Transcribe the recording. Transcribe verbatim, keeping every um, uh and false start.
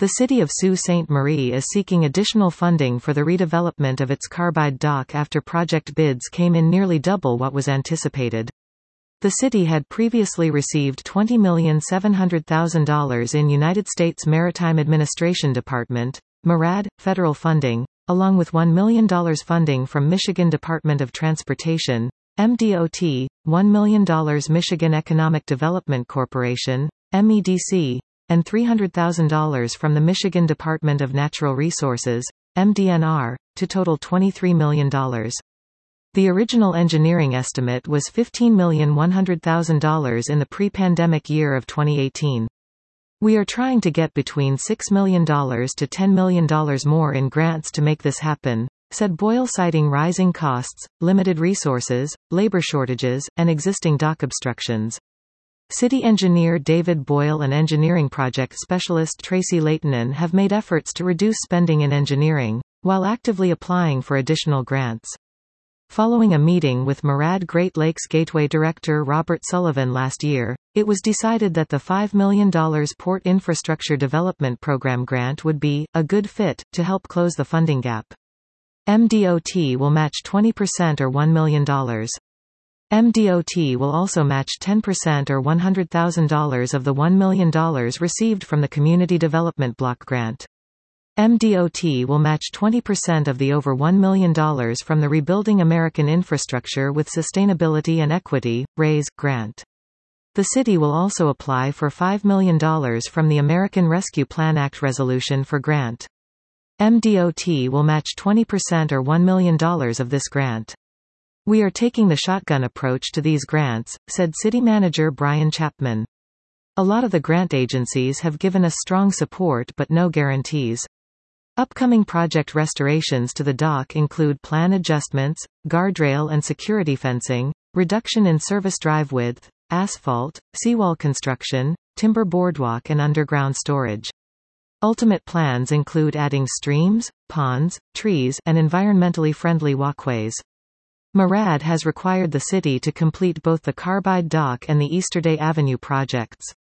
The city of Sault Ste. Marie is seeking additional funding for the redevelopment of its Carbide dock after project bids came in nearly double what was anticipated. The city had previously received twenty million seven hundred thousand dollars in United States Maritime Administration Department, MARAD, federal funding, along with one million dollars funding from Michigan Department of Transportation, M D O T, one million dollars Michigan Economic Development Corporation, M E D C, and three hundred thousand dollars from the Michigan Department of Natural Resources, M D N R, to total twenty-three million dollars. The original engineering estimate was fifteen million one hundred thousand dollars in the pre-pandemic year of twenty eighteen. We are trying to get between six million dollars to ten million dollars more in grants to make this happen, said Boyle, citing rising costs, limited resources, labor shortages, and existing dock obstructions. City engineer David Boyle and engineering project specialist Tracy Leitonen have made efforts to reduce spending in engineering, while actively applying for additional grants. Following a meeting with MARAD Great Lakes Gateway Director Robert Sullivan last year, it was decided that the five million dollars Port Infrastructure Development Program grant would be a good fit to help close the funding gap. M D O T will match twenty percent or one million dollars. M D O T will also match ten percent or one hundred thousand dollars of the one million dollars received from the Community Development Block Grant. M D O T will match twenty percent of the over one million dollars from the Rebuilding American Infrastructure with Sustainability and Equity, RAISE, grant. The city will also apply for five million dollars from the American Rescue Plan Act resolution for grant. M D O T will match twenty percent or one million dollars of this grant. We are taking the shotgun approach to these grants, said City Manager Brian Chapman. A lot of the grant agencies have given us strong support but no guarantees. Upcoming project restorations to the dock include plan adjustments, guardrail and security fencing, reduction in service drive width, asphalt, seawall construction, timber boardwalk and underground storage. Ultimate plans include adding streams, ponds, trees, and environmentally friendly walkways. MARAD has required the city to complete both the Carbide Dock and the Easterday Avenue projects.